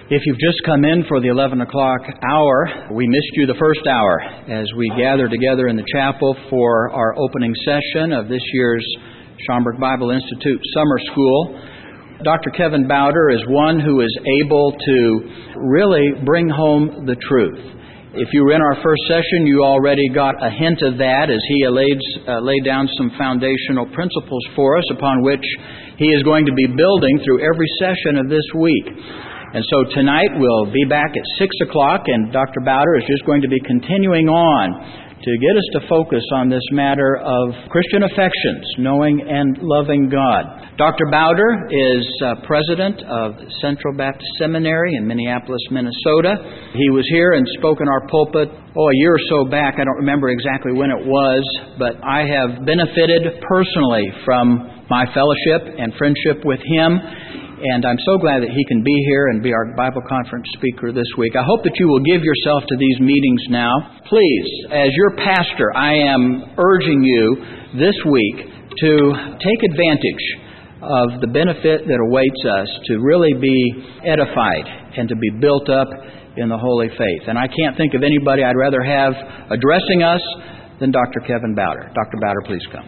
If you've just come in for the 11 o'clock hour, we missed you the first hour as we gather together in the chapel for our opening session of this year's Schaumburg Bible Institute Summer School. Dr. Kevin Bowder is one who is able to really bring home the truth. If you were in our first session, you already got a hint of that as he laid down some foundational principles for us upon which he is going to be building through every session of this week. And so tonight we'll be back at 6 o'clock, and Dr. Bowder is just going to be continuing on to get us to focus on this matter of Christian affections, knowing and loving God. Dr. Bowder is president of Central Baptist Seminary in Minneapolis, Minnesota. He was here and spoke in our pulpit, a year or so back. I don't remember exactly when it was, but I have benefited personally from my fellowship and friendship with him. And I'm so glad that he can be here and be our Bible conference speaker this week. I hope that you will give yourself to these meetings now. Please, as your pastor, I am urging you this week to take advantage of the benefit that awaits us to really be edified and to be built up in the holy faith. And I can't think of anybody I'd rather have addressing us than Dr. Kevin Bowder. Dr. Bowder, please come.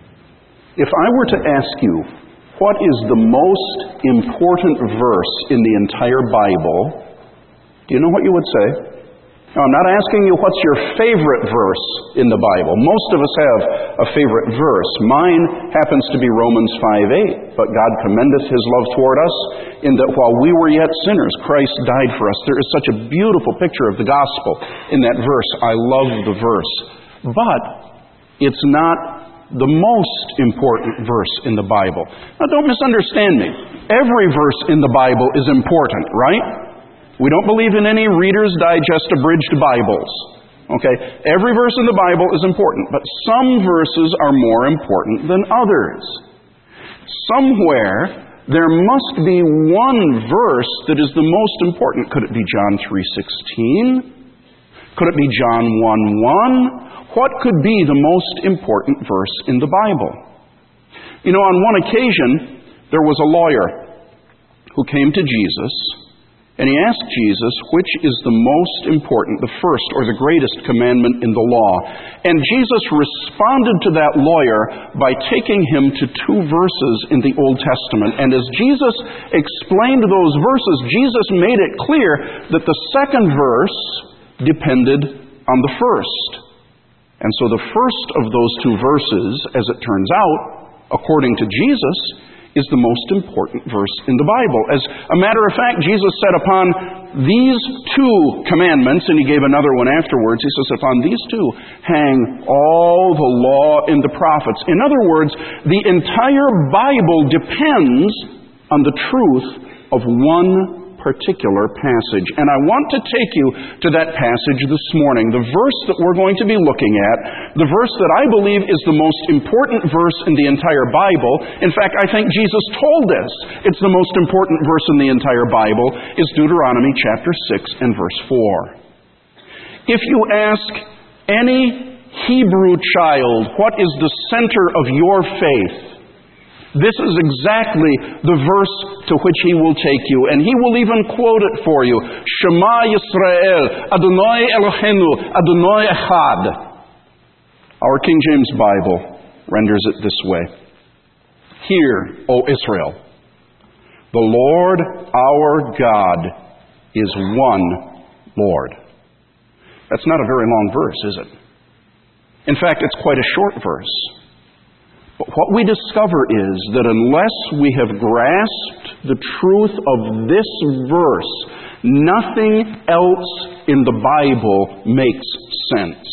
If I were to ask you, what is the most important verse in the entire Bible? Do you know what you would say? Now, I'm not asking you what's your favorite verse in the Bible. Most of us have a favorite verse. Mine happens to be Romans 5:8. But God commendeth His love toward us in that while we were yet sinners, Christ died for us. There is such a beautiful picture of the gospel in that verse. I love the verse. But it's not the most important verse in the Bible. Now, don't misunderstand me. Every verse in the Bible is important, right? We don't believe in any Reader's Digest abridged Bibles. Okay? Every verse in the Bible is important, but some verses are more important than others. Somewhere, there must be one verse that is the most important. Could it be John 3:16? Could it be John 1:1? What could be the most important verse in the Bible? You know, on one occasion, there was a lawyer who came to Jesus, and he asked Jesus, which is the most important, the first or the greatest commandment in the law? And Jesus responded to that lawyer by taking him to two verses in the Old Testament. And as Jesus explained those verses, Jesus made it clear that the second verse depended on the first. And so the first of those two verses, as it turns out, according to Jesus, is the most important verse in the Bible. As a matter of fact, Jesus said upon these two commandments, and He gave another one afterwards, He says, upon these two hang all the law and the prophets. In other words, the entire Bible depends on the truth of one particular passage. And I want to take you to that passage this morning. The verse that we're going to be looking at, the verse that I believe is the most important verse in the entire Bible. In fact, I think Jesus told us it's the most important verse in the entire Bible, is Deuteronomy chapter 6 and verse 4. If you ask any Hebrew child, what is the center of your faith? This is exactly the verse to which he will take you. And he will even quote it for you. Shema Yisrael, Adonai Eloheinu, Adonai Echad. Our King James Bible renders it this way. Hear, O Israel, the Lord our God is one Lord. That's not a very long verse, is it? In fact, it's quite a short verse. But what we discover is that unless we have grasped the truth of this verse, nothing else in the Bible makes sense.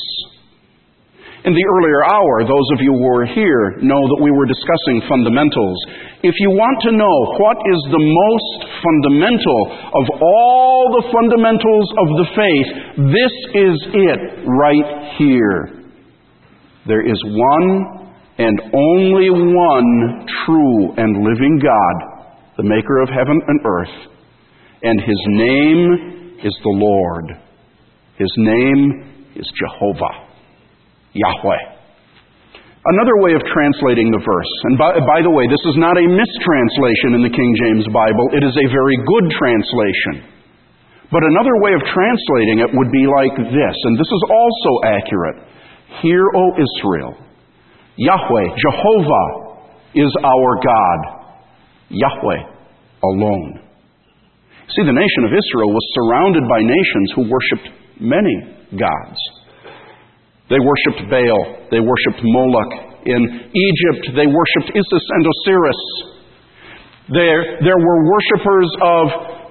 In the earlier hour, those of you who were here know that we were discussing fundamentals. If you want to know what is the most fundamental of all the fundamentals of the faith, this is it right here. There is one and only one true and living God, the maker of heaven and earth. And His name is the Lord. His name is Jehovah, Yahweh. Another way of translating the verse, and by the way, this is not a mistranslation in the King James Bible. It is a very good translation. But another way of translating it would be like this, and this is also accurate. Hear, O Israel, Yahweh, Jehovah, is our God. Yahweh alone. See, the nation of Israel was surrounded by nations who worshipped many gods. They worshipped Baal. They worshipped Moloch. In Egypt, they worshipped Isis and Osiris. There were worshippers of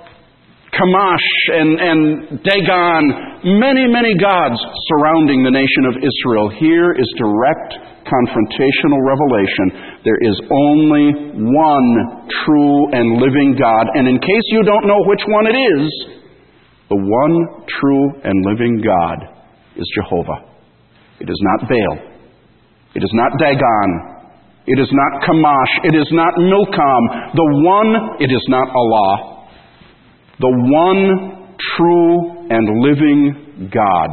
Chemosh and Dagon, many gods surrounding the nation of Israel. Here is direct confrontational revelation. There is only one true and living God. And in case you don't know which one it is, the one true and living God is Jehovah. It is not Baal. It is not Dagon. It is not Chemosh. It is not Milcom. It is not Allah. The one true and living God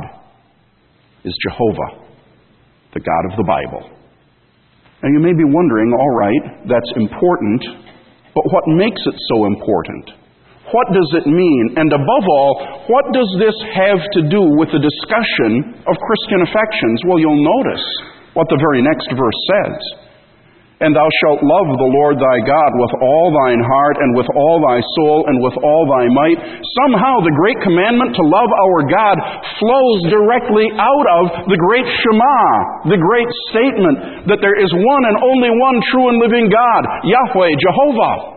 is Jehovah, the God of the Bible. Now you may be wondering, all right, that's important, but what makes it so important? What does it mean? And above all, what does this have to do with the discussion of Christian affections? Well, you'll notice what the very next verse says. And thou shalt love the Lord thy God with all thine heart and with all thy soul and with all thy might. Somehow the great commandment to love our God flows directly out of the great Shema, the great statement that there is one and only one true and living God, Yahweh, Jehovah.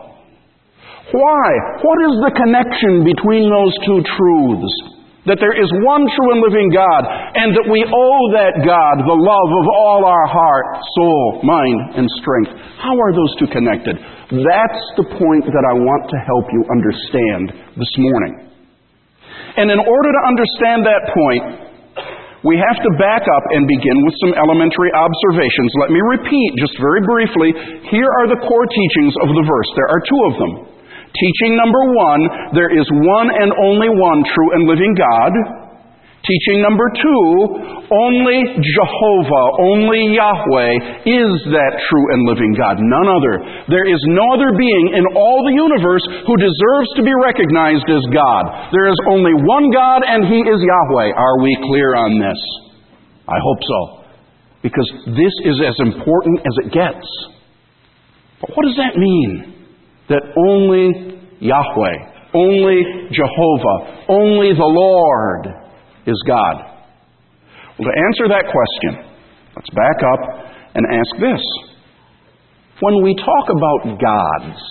Why? What is the connection between those two truths? That there is one true and living God, and that we owe that God the love of all our heart, soul, mind, and strength. How are those two connected? That's the point that I want to help you understand this morning. And in order to understand that point, we have to back up and begin with some elementary observations. Let me repeat just very briefly. Here are the core teachings of the verse. There are two of them. Teaching number one, there is one and only one true and living God. Teaching number two, only Jehovah, only Yahweh is that true and living God, none other. There is no other being in all the universe who deserves to be recognized as God. There is only one God, and He is Yahweh. Are we clear on this? I hope so. Because this is as important as it gets. But what does that mean? That only Yahweh, only Jehovah, only the Lord is God. Well, to answer that question, let's back up and ask this. When we talk about gods,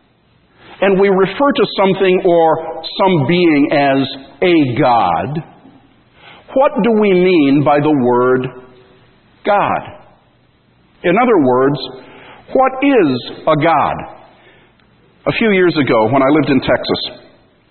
and we refer to something or some being as a God, what do we mean by the word God? In other words, what is a God? A few years ago, when I lived in Texas,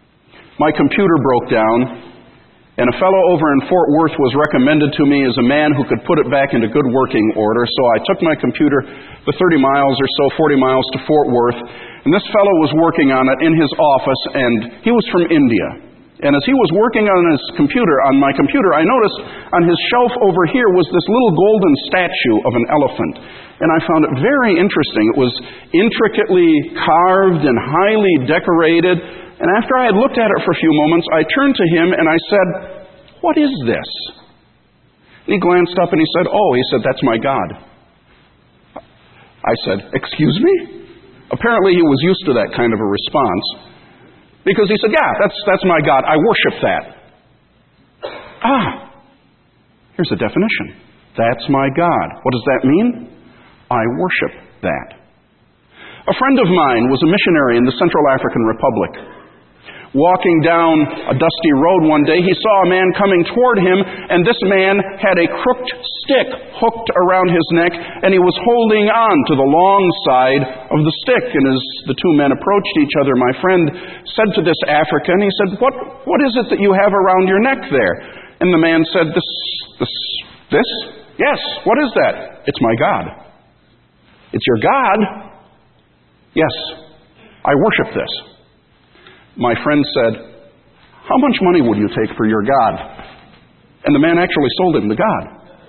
my computer broke down, and a fellow over in Fort Worth was recommended to me as a man who could put it back into good working order. So I took my computer the 30 miles or so, 40 miles to Fort Worth, and this fellow was working on it in his office, and he was from India. And as he was working on my computer, I noticed on his shelf over here was this little golden statue of an elephant. And I found it very interesting. It was intricately carved and highly decorated. And after I had looked at it for a few moments, I turned to him and I said, "What is this?" And he glanced up and he said, "That's my God." I said, "Excuse me?" Apparently he was used to that kind of a response. Because he said, "Yeah, that's my God. I worship that." Here's a definition. That's my God. What does that mean? I worship that. A friend of mine was a missionary in the Central African Republic. Walking down a dusty road one day, he saw a man coming toward him, and this man had a crooked stick hooked around his neck, and he was holding on to the long side of the stick. And as the two men approached each other, my friend said to this African, he said, What is it that you have around your neck there? And the man said, This? Yes, what is that? It's my God. It's your God? Yes, I worship this. My friend said, "How much money would you take for your God?" And the man actually sold him the God.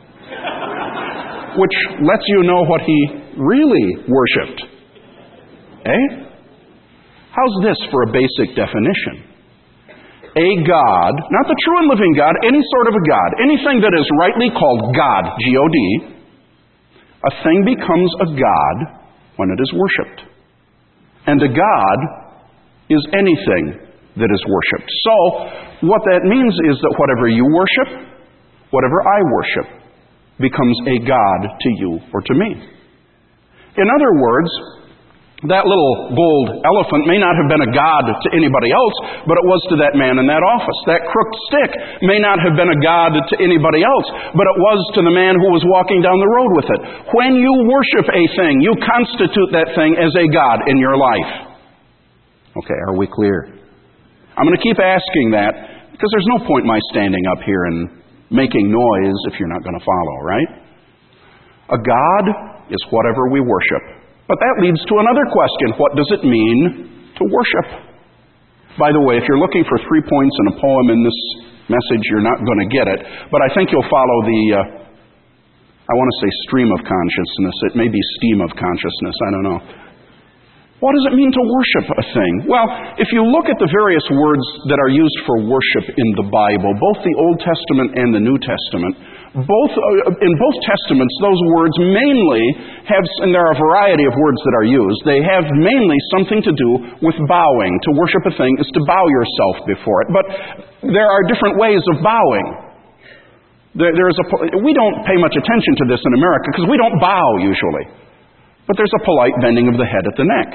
Which lets you know what he really worshipped. How's this for a basic definition? a God, not the true and living God, any sort of a God, anything that is rightly called God, G-O-D, a thing becomes a God when it is worshipped. And a God is anything that is worshipped. So, what that means is that whatever you worship, whatever I worship, becomes a God to you or to me. In other words, that little gold elephant may not have been a god to anybody else, but it was to that man in that office. That crooked stick may not have been a god to anybody else, but it was to the man who was walking down the road with it. When you worship a thing, you constitute that thing as a god in your life. Okay, are we clear? I'm going to keep asking that because there's no point in my standing up here and making noise if you're not going to follow, right? A god is whatever we worship. But that leads to another question. What does it mean to worship? By the way, if you're looking for 3 points in a poem in this message, you're not going to get it. But I think you'll follow the, I want to say stream of consciousness. It may be steam of consciousness. I don't know. What does it mean to worship a thing? Well, if you look at the various words that are used for worship in the Bible, both the Old Testament and the New Testament, in both testaments, those words mainly have, and there are a variety of words that are used, they have mainly something to do with bowing. To worship a thing is to bow yourself before it. But there are different ways of bowing. We don't pay much attention to this in America because we don't bow usually. But there's a polite bending of the head at the neck.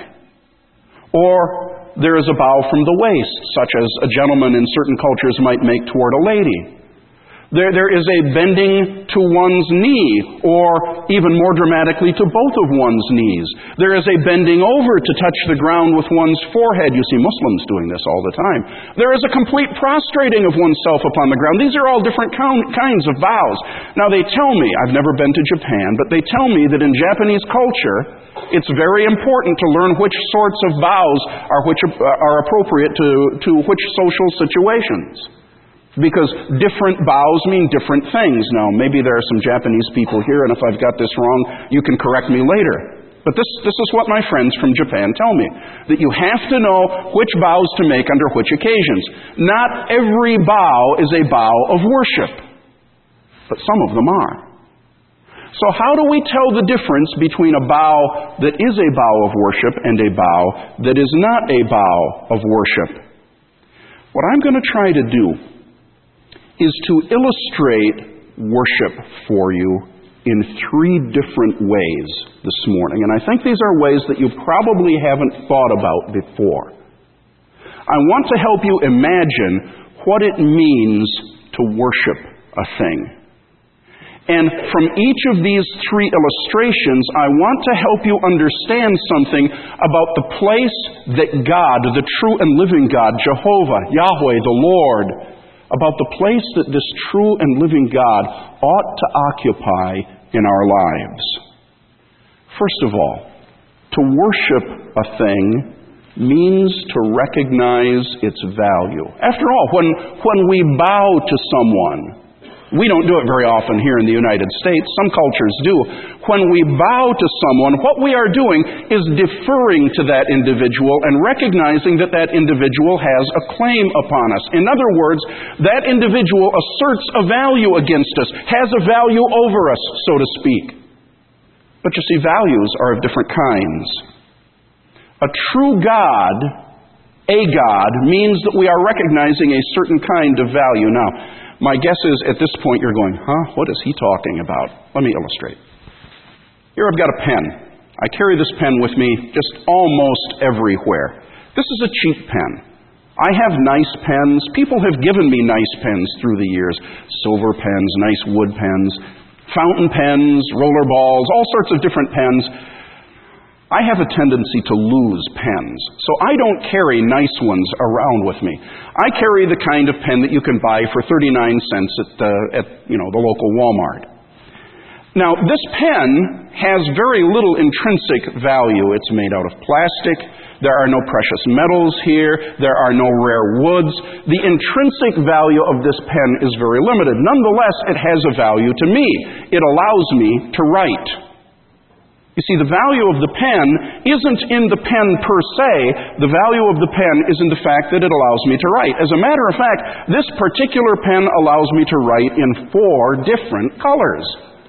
Or there is a bow from the waist, such as a gentleman in certain cultures might make toward a lady. There is a bending to one's knee, or even more dramatically, to both of one's knees. There is a bending over to touch the ground with one's forehead. You see Muslims doing this all the time. There is a complete prostrating of oneself upon the ground. These are all different kinds of bows. Now they tell me, I've never been to Japan, but they tell me that in Japanese culture, it's very important to learn which sorts of bows are appropriate to which social situations. Because different bows mean different things. Now, maybe there are some Japanese people here, and if I've got this wrong, you can correct me later. But this is what my friends from Japan tell me. That you have to know which bows to make under which occasions. Not every bow is a bow of worship. But some of them are. So how do we tell the difference between a bow that is a bow of worship and a bow that is not a bow of worship? What I'm going to try to do is to illustrate worship for you in 3 different ways this morning. And I think these are ways that you probably haven't thought about before. I want to help you imagine what it means to worship a thing. And from each of these 3 illustrations, I want to help you understand something about the place that God, the true and living God, Jehovah, Yahweh, the Lord, about the place that this true and living God ought to occupy in our lives. First of all, to worship a thing means to recognize its value. After all, when we bow to someone, we don't do it very often here in the United States. Some cultures do. When we bow to someone, what we are doing is deferring to that individual and recognizing that that individual has a claim upon us. In other words, that individual asserts a value against us, has a value over us, so to speak. But you see, values are of different kinds. A true God, a God, means that we are recognizing a certain kind of value. Now, my guess is at this point you're going, what is he talking about? Let me illustrate. Here I've got a pen. I carry this pen with me just almost everywhere. This is a cheap pen. I have nice pens. People have given me nice pens through the years. Silver pens, nice wood pens, fountain pens, roller balls, all sorts of different pens. I have a tendency to lose pens, so I don't carry nice ones around with me. I carry the kind of pen that you can buy for 39 cents at the local Walmart. Now, this pen has very little intrinsic value. It's made out of plastic. There are no precious metals here. There are no rare woods. The intrinsic value of this pen is very limited. Nonetheless, it has a value to me. It allows me to write. You see, the value of the pen isn't in the pen per se. The value of the pen is in the fact that it allows me to write. As a matter of fact, this particular pen allows me to write in 4 different colors.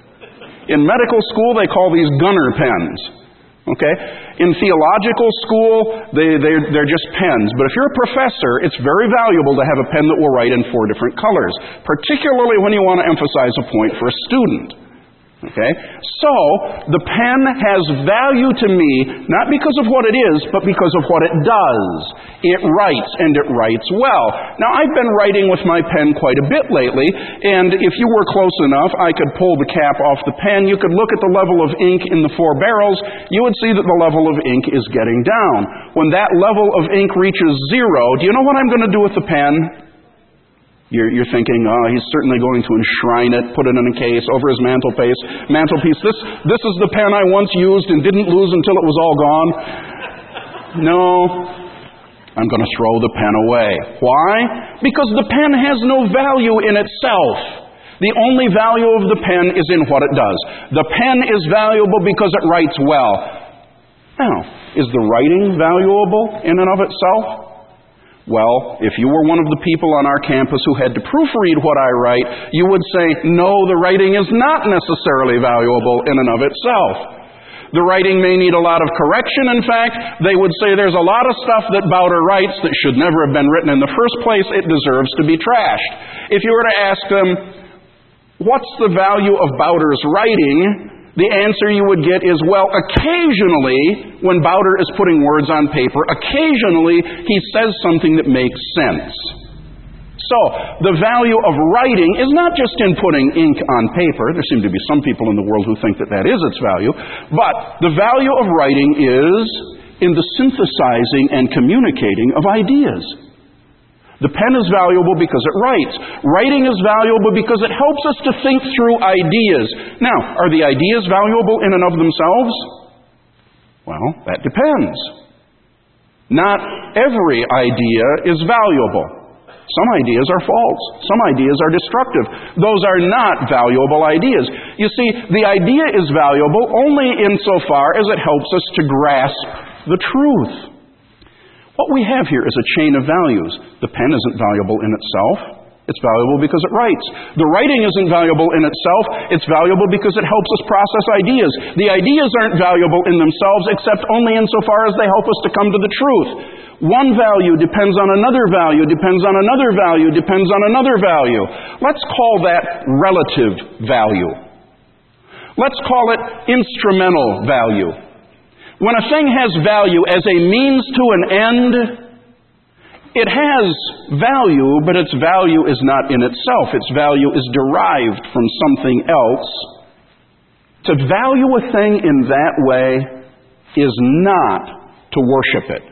In medical school, they call these gunner pens. Okay? In theological school, they're just pens. But if you're a professor, it's very valuable to have a pen that will write in 4 different colors, particularly when you want to emphasize a point for a student. Okay? So, the pen has value to me, not because of what it is, but because of what it does. It writes, and it writes well. Now, I've been writing with my pen quite a bit lately, and if you were close enough, I could pull the cap off the pen. You could look at the level of ink in the 4 barrels. You would see that the level of ink is getting down. When that level of ink reaches 0, do you know what I'm going to do with the pen? You're thinking, he's certainly going to enshrine it, put it in a case over his mantelpiece. This is the pen I once used and didn't lose until it was all gone. No, I'm going to throw the pen away. Why? Because the pen has no value in itself. The only value of the pen is in what it does. The pen is valuable because it writes well. Now, is the writing valuable in and of itself? Well, if you were one of the people on our campus who had to proofread what I write, you would say, no, the writing is not necessarily valuable in and of itself. The writing may need a lot of correction. In fact, they would say there's a lot of stuff that Bowder writes that should never have been written in the first place. It deserves to be trashed. If you were to ask them, what's the value of Bowder's writing? The answer you would get is, well, occasionally, when Bowder is putting words on paper, occasionally he says something that makes sense. So, the value of writing is not just in putting ink on paper. There seem to be some people in the world who think that that is its value. But the value of writing is in the synthesizing and communicating of ideas. The pen is valuable because it writes. Writing is valuable because it helps us to think through ideas. Now, are the ideas valuable in and of themselves? Well, that depends. Not every idea is valuable. Some ideas are false. Some ideas are destructive. Those are not valuable ideas. You see, the idea is valuable only insofar as it helps us to grasp the truth. What we have here is a chain of values. The pen isn't valuable in itself. It's valuable because it writes. The writing isn't valuable in itself. It's valuable because it helps us process ideas. The ideas aren't valuable in themselves except only insofar as they help us to come to the truth. One value depends on another value, depends on another value, depends on another value. Let's call that relative value. Let's call it instrumental value. When a thing has value as a means to an end, it has value, but its value is not in itself. Its value is derived from something else. To value a thing in that way is not to worship it.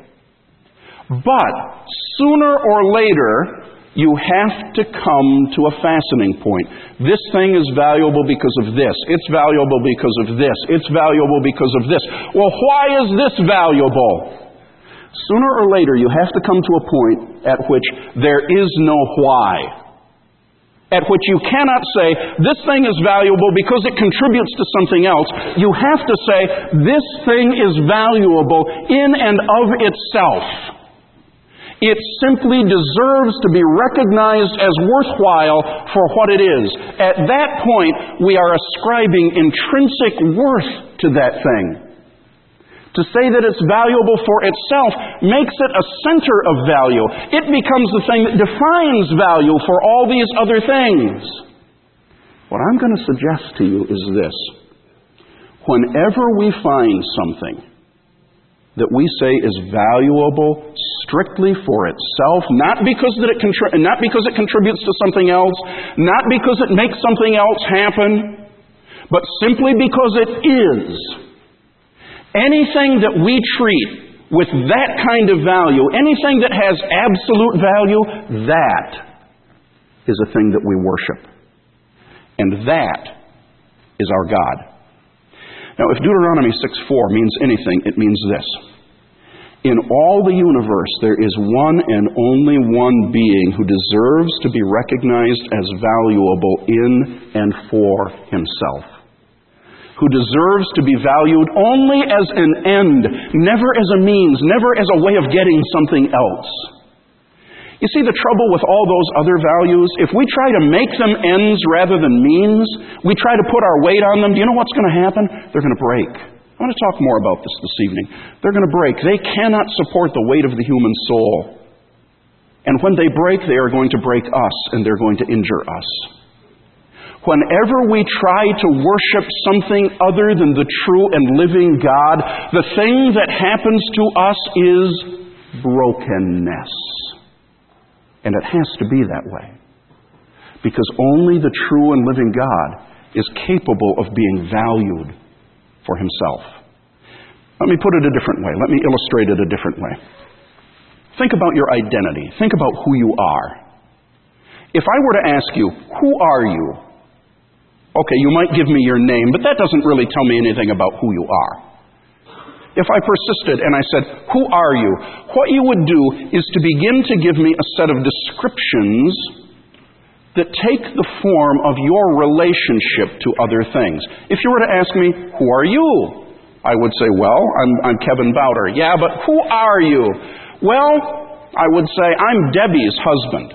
But sooner or later, you have to come to a fastening point. This thing is valuable because of this. It's valuable because of this. It's valuable because of this. Well, why is this valuable? Sooner or later, you have to come to a point at which there is no why. At which you cannot say, this thing is valuable because it contributes to something else. You have to say, this thing is valuable in and of itself. It simply deserves to be recognized as worthwhile for what it is. At that point, we are ascribing intrinsic worth to that thing. To say that it's valuable for itself makes it a center of value. It becomes the thing that defines value for all these other things. What I'm going to suggest to you is this. Whenever we find something that we say is valuable strictly for itself, not because it contributes to something else, not because it makes something else happen, but simply because it is. Anything that we treat with that kind of value, anything that has absolute value, that is a thing that we worship. And that is our God. Now, if Deuteronomy 6:4 means anything, it means this. In all the universe, there is one and only one being who deserves to be recognized as valuable in and for himself. who deserves to be valued only as an end, never as a means, never as a way of getting something else. You see the trouble with all those other values? If we try to make them ends rather than means, we try to put our weight on them, do you know what's going to happen? They're going to break. I want to talk more about this evening. They're going to break. They cannot support the weight of the human soul. And when they break, they are going to break us, and they're going to injure us. Whenever we try to worship something other than the true and living God, the thing that happens to us is brokenness. And it has to be that way. Because only the true and living God is capable of being valued for Himself. Let me put it a different way. Let me illustrate it a different way. Think about your identity. Think about who you are. If I were to ask you, who are you? Okay, you might give me your name, but that doesn't really tell me anything about who you are. If I persisted and I said, who are you? What you would do is to begin to give me a set of descriptions that take the form of your relationship to other things. If you were to ask me, who are you? I would say, well, I'm Kevin Bowder. Yeah, but who are you? Well, I would say, I'm Debbie's husband.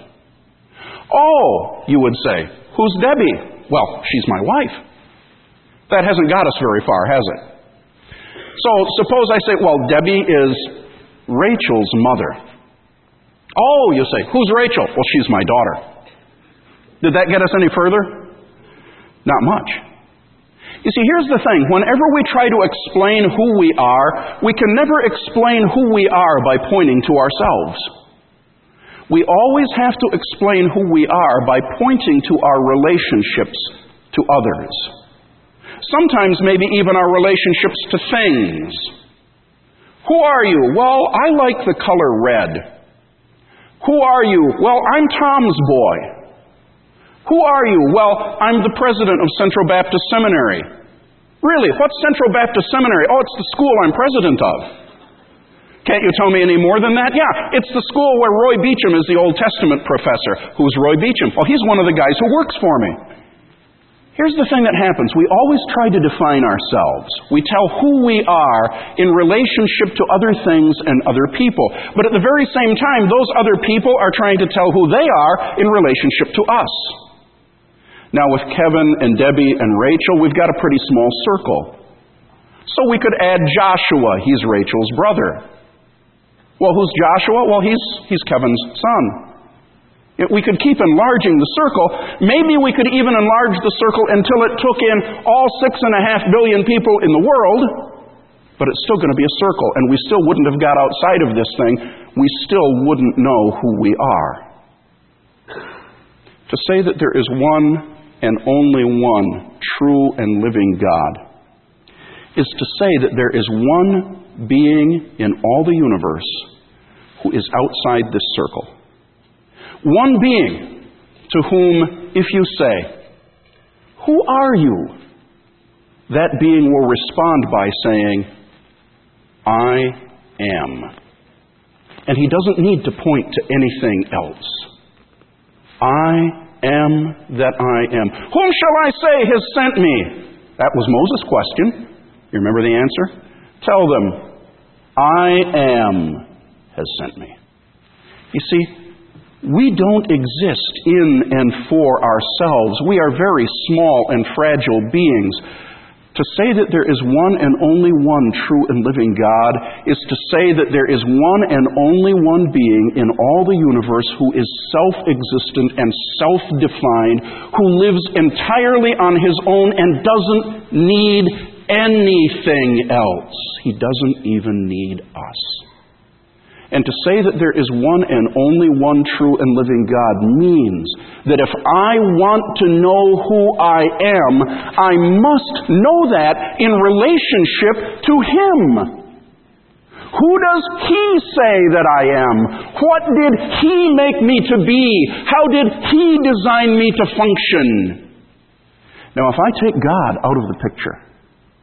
Oh, you would say, who's Debbie? Well, she's my wife. That hasn't got us very far, has it? So suppose I say, well, Debbie is Rachel's mother. Oh, you say, who's Rachel? Well, she's my daughter. Did that get us any further? Not much. You see, here's the thing. Whenever we try to explain who we are, we can never explain who we are by pointing to ourselves. We always have to explain who we are by pointing to our relationships to others. Sometimes maybe even our relationships to things. Who are you? Well, I like the color red. Who are you? Well, I'm Tom's boy. Who are you? Well, I'm the president of Central Baptist Seminary. Really? What's Central Baptist Seminary? Oh, it's the school I'm president of. Can't you tell me any more than that? Yeah, it's the school where Roy Beecham is the Old Testament professor. Who's Roy Beecham? Well, he's one of the guys who works for me. Here's the thing that happens. We always try to define ourselves. We tell who we are in relationship to other things and other people. But at the very same time, those other people are trying to tell who they are in relationship to us. Now with Kevin and Debbie and Rachel, we've got a pretty small circle. So we could add Joshua. He's Rachel's brother. Well, who's Joshua? Well, he's Kevin's son. We could keep enlarging the circle. Maybe we could even enlarge the circle until it took in all 6.5 billion people in the world, but it's still going to be a circle, and we still wouldn't have got outside of this thing. We still wouldn't know who we are. To say that there is one and only one true and living God is to say that there is one being in all the universe who is outside this circle. One being to whom, if you say, who are you? That being will respond by saying, I am. And he doesn't need to point to anything else. I am that I am. Whom shall I say has sent me? That was Moses' question. You remember the answer? Tell them, I am has sent me. You see, we don't exist in and for ourselves. We are very small and fragile beings. To say that there is one and only one true and living God is to say that there is one and only one being in all the universe who is self-existent and self-defined, who lives entirely on His own and doesn't need anything else. He doesn't even need us. And to say that there is one and only one true and living God means that if I want to know who I am, I must know that in relationship to Him. Who does He say that I am? What did He make me to be? How did He design me to function? Now, if I take God out of the picture,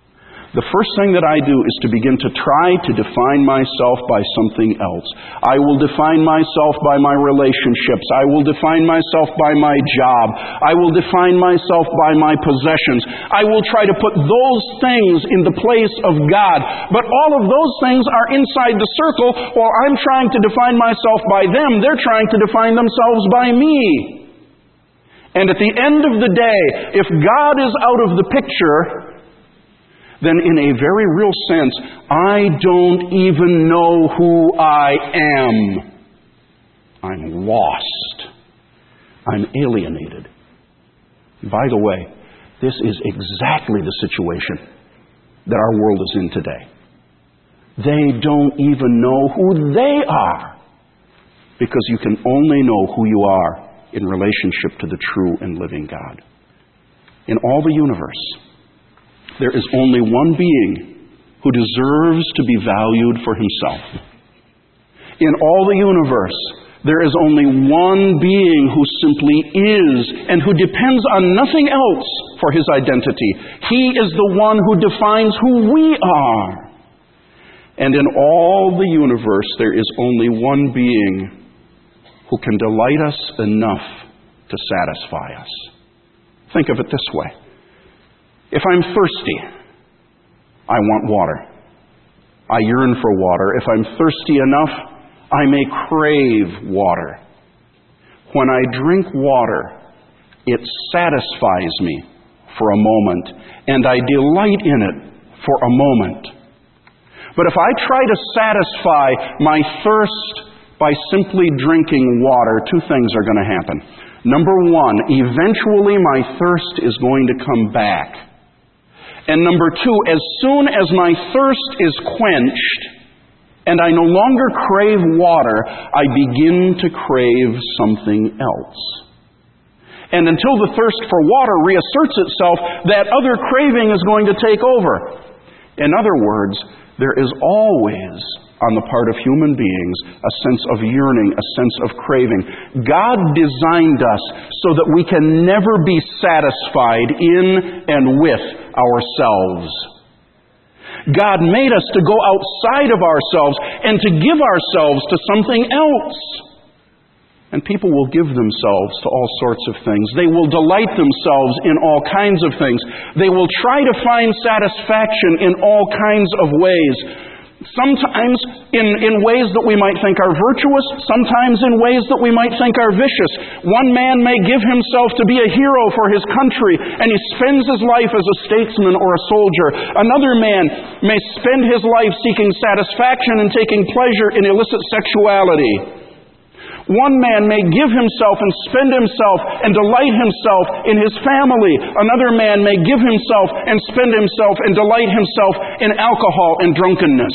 the first thing that I do is to begin to try to define myself by something else. I will define myself by my relationships. I will define myself by my job. I will define myself by my possessions. I will try to put those things in the place of God. But all of those things are inside the circle, while I'm trying to define myself by them. They're trying to define themselves by me. And at the end of the day, if God is out of the picture, then in a very real sense, I don't even know who I am. I'm lost. I'm alienated. By the way, this is exactly the situation that our world is in today. They don't even know who they are, because you can only know who you are in relationship to the true and living God. In all the universe, there is only one being who deserves to be valued for himself. In all the universe, there is only one being who simply is and who depends on nothing else for his identity. He is the one who defines who we are. And in all the universe, there is only one being who can delight us enough to satisfy us. Think of it this way. If I'm thirsty, I want water. I yearn for water. If I'm thirsty enough, I may crave water. When I drink water, it satisfies me for a moment, and I delight in it for a moment. But if I try to satisfy my thirst by simply drinking water, two things are going to happen. Number one, eventually my thirst is going to come back. And number two, as soon as my thirst is quenched and I no longer crave water, I begin to crave something else. And until the thirst for water reasserts itself, that other craving is going to take over. In other words, there is always, on the part of human beings, a sense of yearning, a sense of craving. God designed us so that we can never be satisfied in and with ourselves. God made us to go outside of ourselves and to give ourselves to something else. And people will give themselves to all sorts of things. They will delight themselves in all kinds of things. They will try to find satisfaction in all kinds of ways. Sometimes in ways that we might think are virtuous, sometimes in ways that we might think are vicious. One man may give himself to be a hero for his country, and he spends his life as a statesman or a soldier. Another man may spend his life seeking satisfaction and taking pleasure in illicit sexuality. One man may give himself and spend himself and delight himself in his family. Another man may give himself and spend himself and delight himself in alcohol and drunkenness.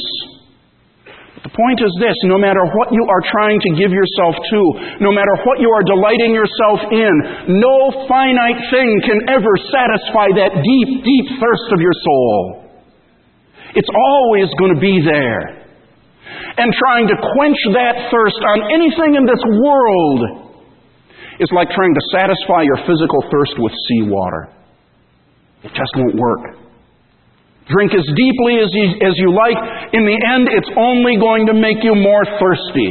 The point is this: no matter what you are trying to give yourself to, no matter what you are delighting yourself in, no finite thing can ever satisfy that deep, deep thirst of your soul. It's always going to be there. And trying to quench that thirst on anything in this world is like trying to satisfy your physical thirst with seawater. It just won't work. Drink as deeply as you like. In the end, it's only going to make you more thirsty.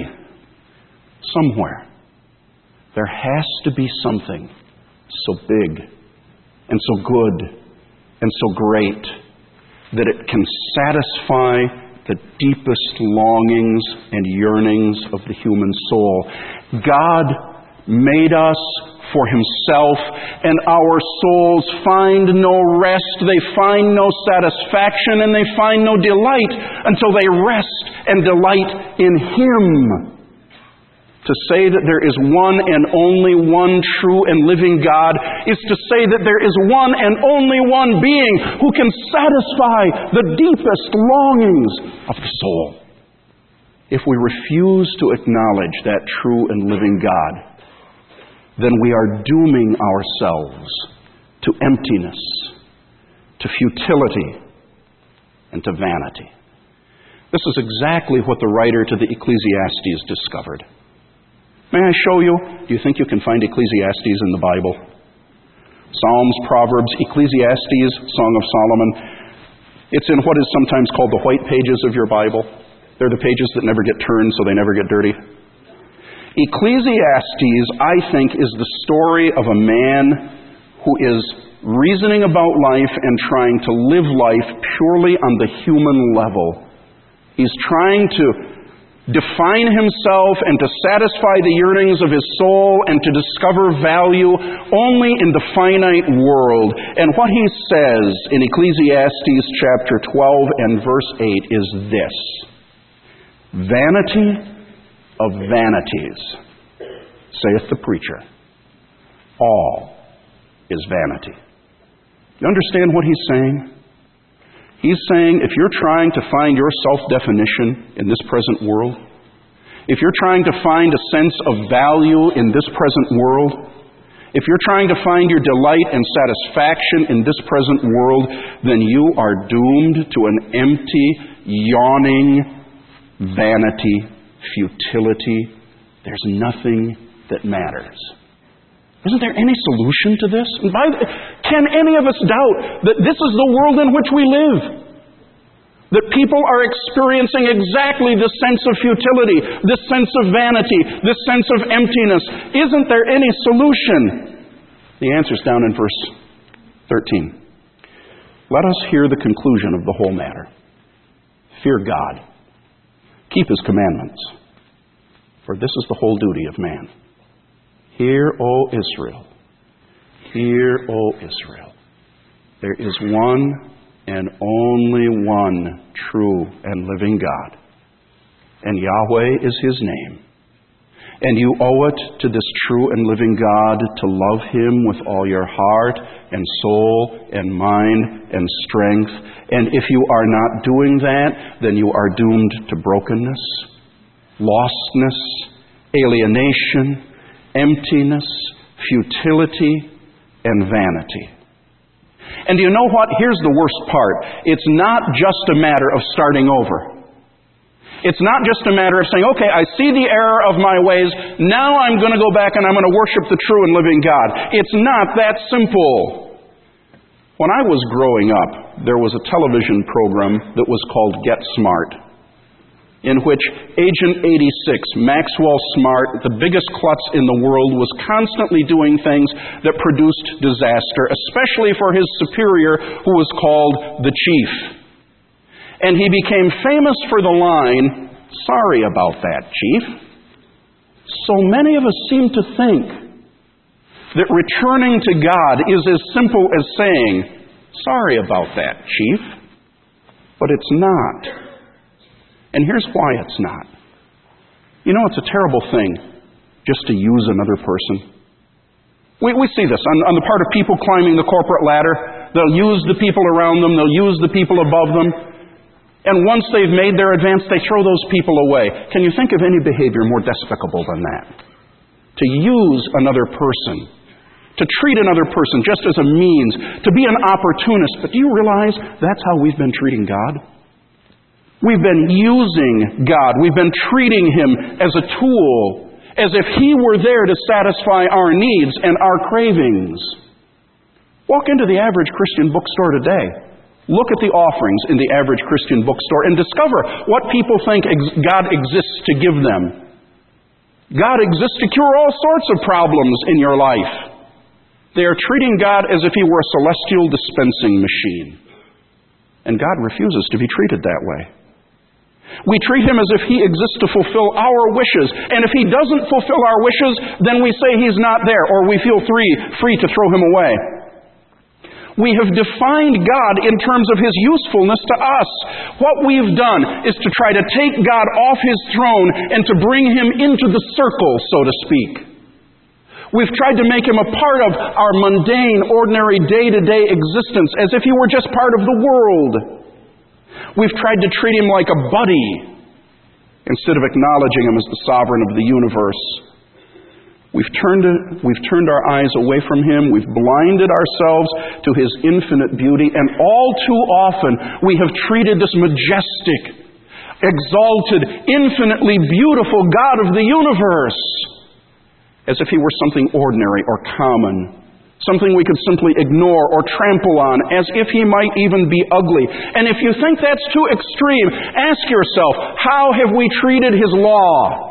Somewhere, there has to be something so big and so good and so great that it can satisfy the deepest longings and yearnings of the human soul. God made us for Himself, and our souls find no rest, they find no satisfaction, and they find no delight until they rest and delight in Him. To say that there is one and only one true and living God is to say that there is one and only one being who can satisfy the deepest longings of the soul. If we refuse to acknowledge that true and living God, then we are dooming ourselves to emptiness, to futility, and to vanity. This is exactly what the writer to the Ecclesiastes discovered. May I show you? Do you think you can find Ecclesiastes in the Bible? Psalms, Proverbs, Ecclesiastes, Song of Solomon. It's in what is sometimes called the white pages of your Bible. They're the pages that never get turned, so they never get dirty. Ecclesiastes, I think, is the story of a man who is reasoning about life and trying to live life purely on the human level. He's trying to define himself and to satisfy the yearnings of his soul and to discover value only in the finite world. And what he says in Ecclesiastes chapter 12 and verse 8 is this: "Vanity of vanities, saith the preacher, all is vanity." You understand what he's saying? He's saying if you're trying to find your self-definition in this present world, if you're trying to find a sense of value in this present world, if you're trying to find your delight and satisfaction in this present world, then you are doomed to an empty, yawning vanity, futility. There's nothing that matters. Isn't there any solution to this? And can any of us doubt that this is the world in which we live? That people are experiencing exactly this sense of futility, this sense of vanity, this sense of emptiness. Isn't there any solution? The answer's down in verse 13. Let us hear the conclusion of the whole matter. Fear God. Keep His commandments. For this is the whole duty of man. Hear, O Israel. Hear, O Israel. There is one and only one true and living God. And Yahweh is His name. And you owe it to this true and living God to love Him with all your heart and soul and mind and strength. And if you are not doing that, then you are doomed to brokenness, lostness, alienation, emptiness, futility, and vanity. And do you know what? Here's the worst part. It's not just a matter of starting over. It's not just a matter of saying, okay, I see the error of my ways, now I'm going to go back and I'm going to worship the true and living God. It's not that simple. When I was growing up, there was a television program that was called Get Smart, in which Agent 86, Maxwell Smart, the biggest klutz in the world, was constantly doing things that produced disaster, especially for his superior, who was called the Chief. And he became famous for the line, "Sorry about that, Chief." So many of us seem to think that returning to God is as simple as saying, "Sorry about that, Chief." But it's not. And here's why it's not. You know, it's a terrible thing just to use another person. We see this on the part of people climbing the corporate ladder. They'll use the people around them. They'll use the people above them. And once they've made their advance, they throw those people away. Can you think of any behavior more despicable than that? To use another person, to treat another person just as a means, to be an opportunist. But do you realize that's how we've been treating God? We've been using God. We've been treating Him as a tool, as if He were there to satisfy our needs and our cravings. Walk into the average Christian bookstore today. Look at the offerings in the average Christian bookstore and discover what people think God exists to give them. God exists to cure all sorts of problems in your life. They are treating God as if He were a celestial dispensing machine. And God refuses to be treated that way. We treat Him as if He exists to fulfill our wishes. And if He doesn't fulfill our wishes, then we say He's not there, or we feel free to throw Him away. We have defined God in terms of His usefulness to us. What we've done is to try to take God off His throne and to bring Him into the circle, so to speak. We've tried to make Him a part of our mundane, ordinary, day-to-day existence, as if He were just part of the world. We've tried to treat Him like a buddy instead of acknowledging Him as the sovereign of the universe. We've turned our eyes away from Him. We've blinded ourselves to His infinite beauty. And all too often, we have treated this majestic, exalted, infinitely beautiful God of the universe as if He were something ordinary or common, something we could simply ignore or trample on, as if He might even be ugly. And if you think that's too extreme, ask yourself, how have we treated His law?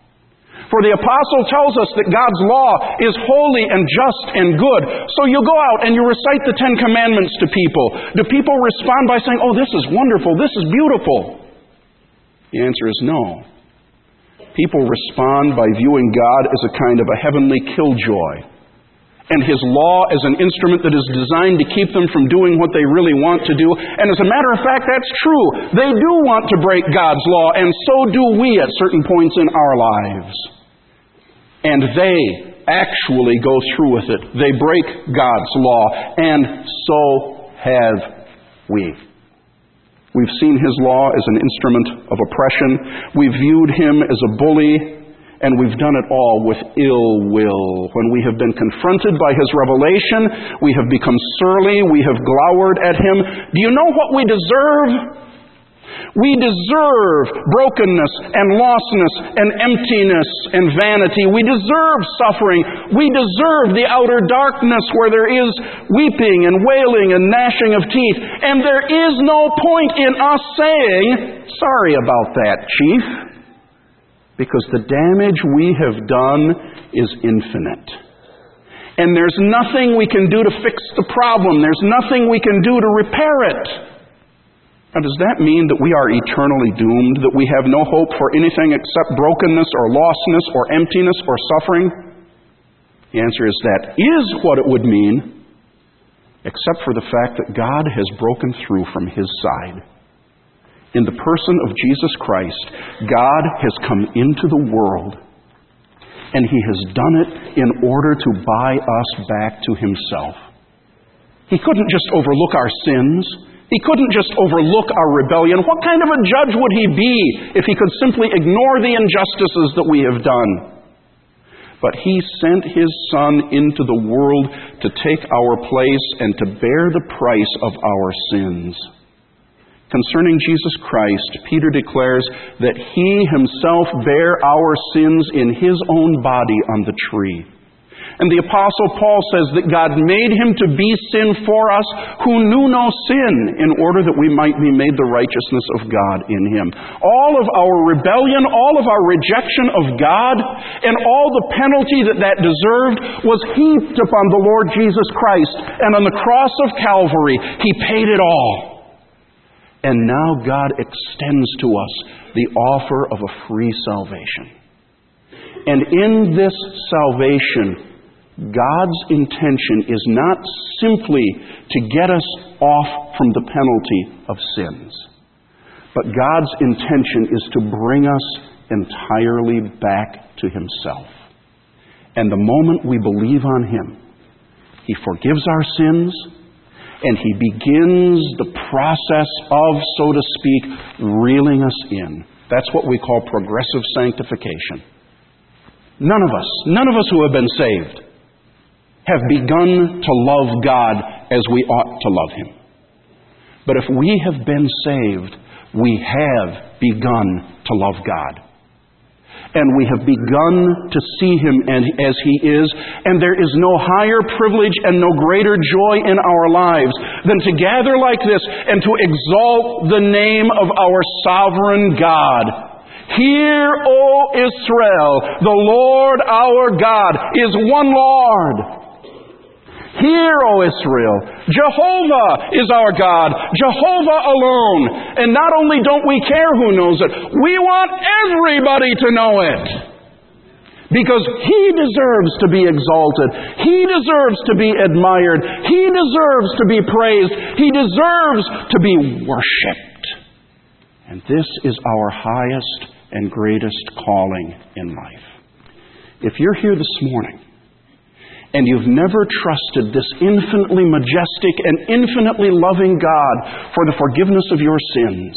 For the apostle tells us that God's law is holy and just and good. So you go out and you recite the Ten Commandments to people. Do people respond by saying, oh, this is wonderful, this is beautiful? The answer is no. People respond by viewing God as a kind of a heavenly killjoy, and His law as an instrument that is designed to keep them from doing what they really want to do. And as a matter of fact, that's true. They do want to break God's law, and so do we at certain points in our lives. And they actually go through with it. They break God's law, and so have we. We've seen His law as an instrument of oppression. We've viewed Him as a bully, and we've done it all with ill will. When we have been confronted by His revelation, we have become surly, we have glowered at Him. Do you know what we deserve? We deserve brokenness and lostness and emptiness and vanity. We deserve suffering. We deserve the outer darkness where there is weeping and wailing and gnashing of teeth. And there is no point in us saying, sorry about that, Chief, because the damage we have done is infinite. And there's nothing we can do to fix the problem. There's nothing we can do to repair it. Now, does that mean that we are eternally doomed, that we have no hope for anything except brokenness or lostness or emptiness or suffering? The answer is that is what it would mean, except for the fact that God has broken through from His side. In the person of Jesus Christ, God has come into the world, and He has done it in order to buy us back to Himself. He couldn't just overlook our sins. He couldn't just overlook our rebellion. What kind of a judge would He be if He could simply ignore the injustices that we have done? But He sent His Son into the world to take our place and to bear the price of our sins. Concerning Jesus Christ, Peter declares that He Himself bare our sins in His own body on the tree. And the Apostle Paul says that God made Him to be sin for us who knew no sin, in order that we might be made the righteousness of God in Him. All of our rebellion, all of our rejection of God, and all the penalty that deserved was heaped upon the Lord Jesus Christ. And on the cross of Calvary, He paid it all. And now God extends to us the offer of a free salvation. And in this salvation, God's intention is not simply to get us off from the penalty of sins, but God's intention is to bring us entirely back to Himself. And the moment we believe on Him, He forgives our sins, and He begins the process of, so to speak, reeling us in. That's what we call progressive sanctification. None of us who have been saved have begun to love God as we ought to love Him. But if we have been saved, we have begun to love God. And we have begun to see Him as He is, and there is no higher privilege and no greater joy in our lives than to gather like this and to exalt the name of our sovereign God. Hear, O Israel, the Lord our God is one Lord. Hear, O Israel, Jehovah is our God, Jehovah alone. And not only don't we care who knows it, we want everybody to know it. Because He deserves to be exalted. He deserves to be admired. He deserves to be praised. He deserves to be worshipped. And this is our highest and greatest calling in life. If you're here this morning, and you've never trusted this infinitely majestic and infinitely loving God for the forgiveness of your sins,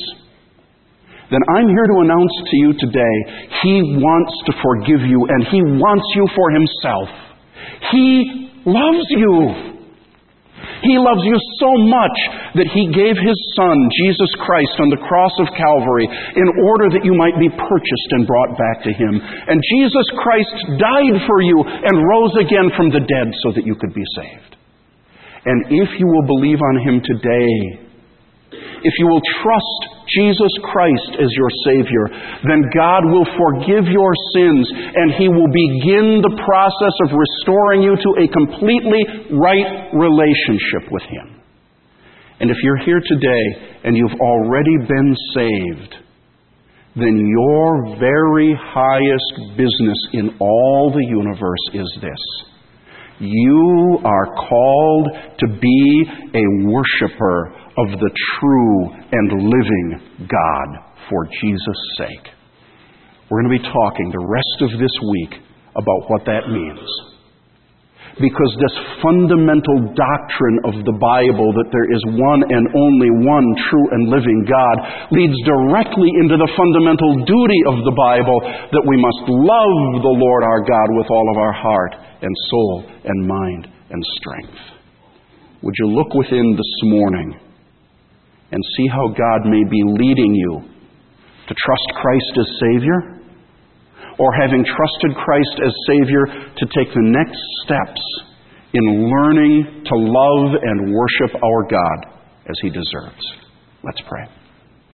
then I'm here to announce to you today, He wants to forgive you, and He wants you for Himself. He loves you. He loves you so much that He gave His Son, Jesus Christ, on the cross of Calvary in order that you might be purchased and brought back to Him. And Jesus Christ died for you and rose again from the dead so that you could be saved. And if you will believe on Him today, if you will trust Jesus Christ as your Savior, then God will forgive your sins and He will begin the process of restoring you to a completely right relationship with Him. And if you're here today and you've already been saved, then your very highest business in all the universe is this. You are called to be a worshiper of the true and living God for Jesus' sake. We're going to be talking the rest of this week about what that means. Because this fundamental doctrine of the Bible, that there is one and only one true and living God, leads directly into the fundamental duty of the Bible, that we must love the Lord our God with all of our heart and soul and mind and strength. Would you look within this morning and see how God may be leading you to trust Christ as Savior, or having trusted Christ as Savior, to take the next steps in learning to love and worship our God as He deserves. Let's pray.